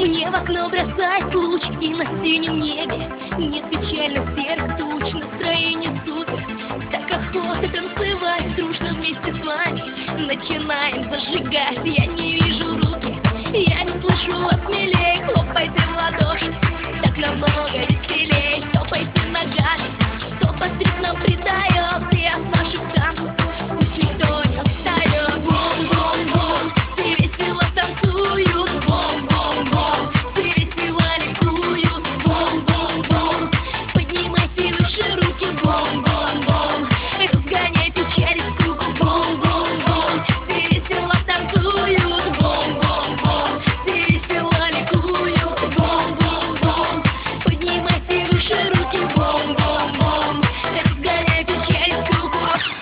Мне в окно бросает луч, и на синем небе нет печально серых туч. Настроение супер, так охота танцевать дружно вместе с вами. Начинаем зажигать, я не вижу руки, я не слышу вас, милей. Хлопайте в ладоши, так намного веселей. Топайте ногами, кто постриг нам придает и от наших танцев пусть никто не отстает. Бум-бум-бум, все весело танцуют. Бум-бум-бум, все весело ликуют. Бум-бум-бум, поднимайте выше руки. Бум-бум-бум, разгоняй печаль и скуку. Бум-бум-бум, все весело танцуют. Бум-бум-бум, все весело ликуют. Бум-бум-бум, поднимайте выше руки. Бум-бум-бум, разгоняй печаль и скуку.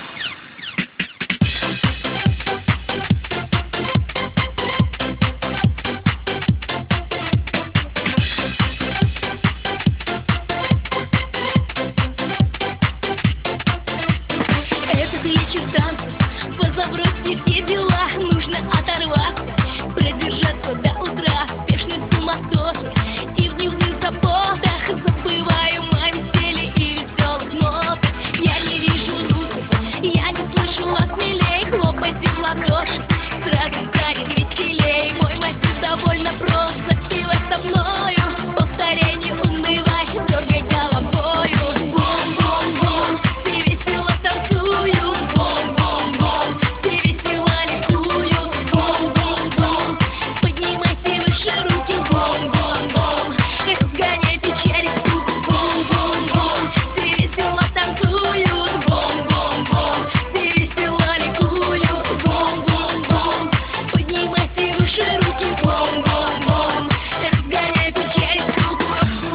Этот вечер танцев, позабросьте все дела. Нужно оторваться, продержаться до утра. В спешной суматохе и в дневных заботах забываем о веселье и веселых нотах. Я не вижу руки, я не слышу вас, милей. Хлопайте в ладоши, сразу станет веселей. Мой мотив довольно прост, запивай со мною. Повторяй, не унывай, дергай головою. Бум-бум-бум, все весело танцуют. Бум-бум-бум, все весело ликуют. Бум-бум-бум, поднимайте выше руки. Бум-бум-бум, разгоняй печаль и скуку. Бум-бум-бум, все весело танцуют. Бум-бум-бум, все весело ликуют. Бум-бум-бум, поднимайте выше руки. Бум-бум-бум, разгоняй печаль и скуку.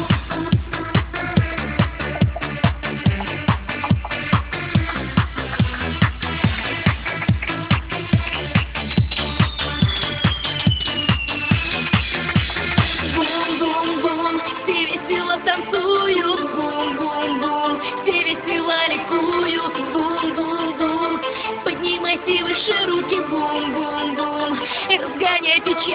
Бум-бум-бум, все весело танцуют. Бум-бум-бум, все весело ликуют. Бум-бум-бум, поднимайте выше руки. Бум-бум-бум, разгоняй печаль.